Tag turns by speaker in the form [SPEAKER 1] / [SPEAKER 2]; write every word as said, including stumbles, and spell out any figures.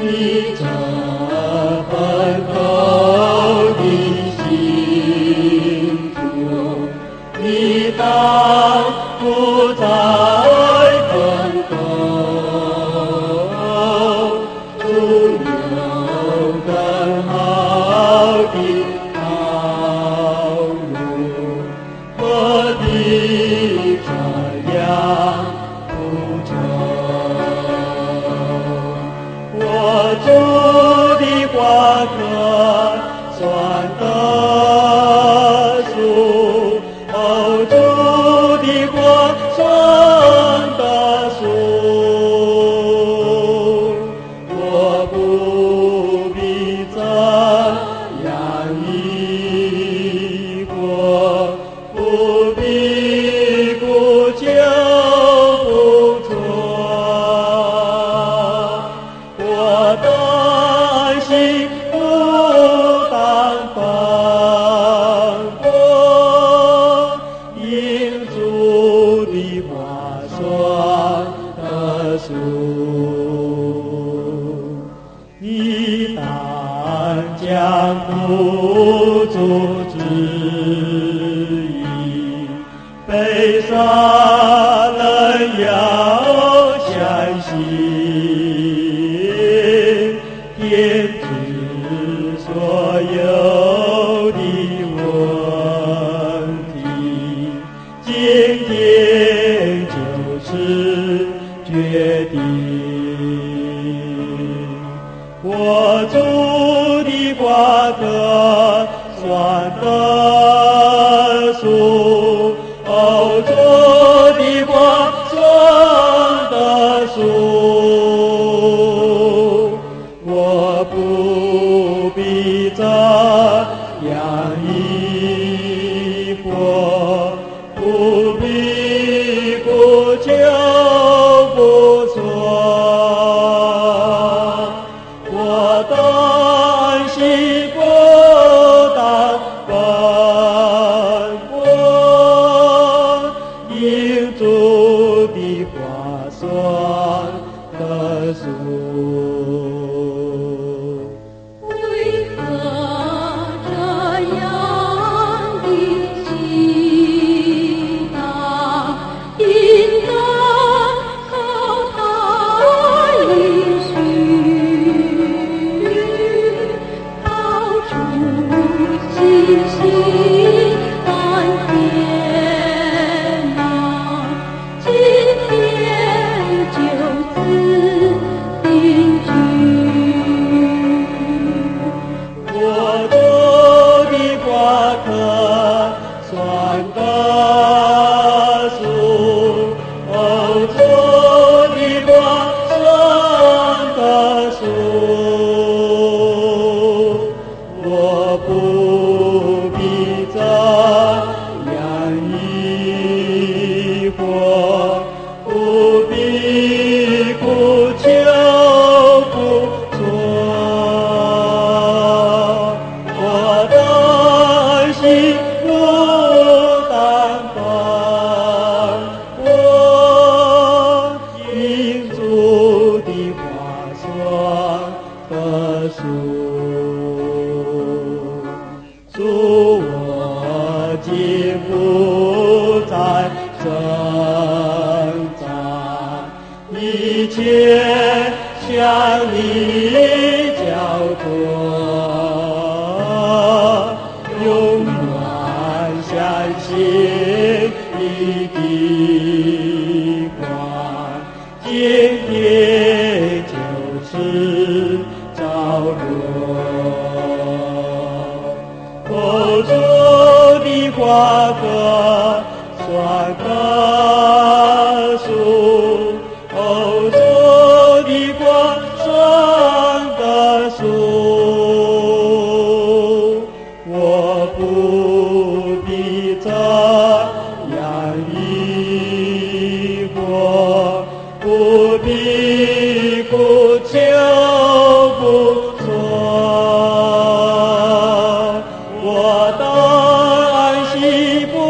[SPEAKER 1] 你这奔头的幸福，你当不再奋斗，总有更好的道路，我的这样不愁。我种的瓜棵算得数，哦，种的瓜算得数，我不必这样一过，不必不求不错。我的心不当奔波，因主的话算得数。你当将不足之意，悲伤人要相信。天知所有的问题，今天就是决定。我种的瓜棵算得数，哦，种的瓜算得数。我不必这样一过，不必不求不错。我的心不当奔波，因主的话算得数。
[SPEAKER 2] 为何这样的祈祷，应当靠他应许，靠主信心安天哪，今天就此定居。
[SPEAKER 1] 我种的瓜棵算得数，哦，种的瓜算得数，我不必这样一过，不必不求不错。我的心不当奔波，因主的话算得数。主，我今不再挣扎，一切向你交托，永远相信你的光，今天就是着落。口中的瓜葛算得数，口中的瓜算得数，我不必这样一过，不必不求不错。我的安息不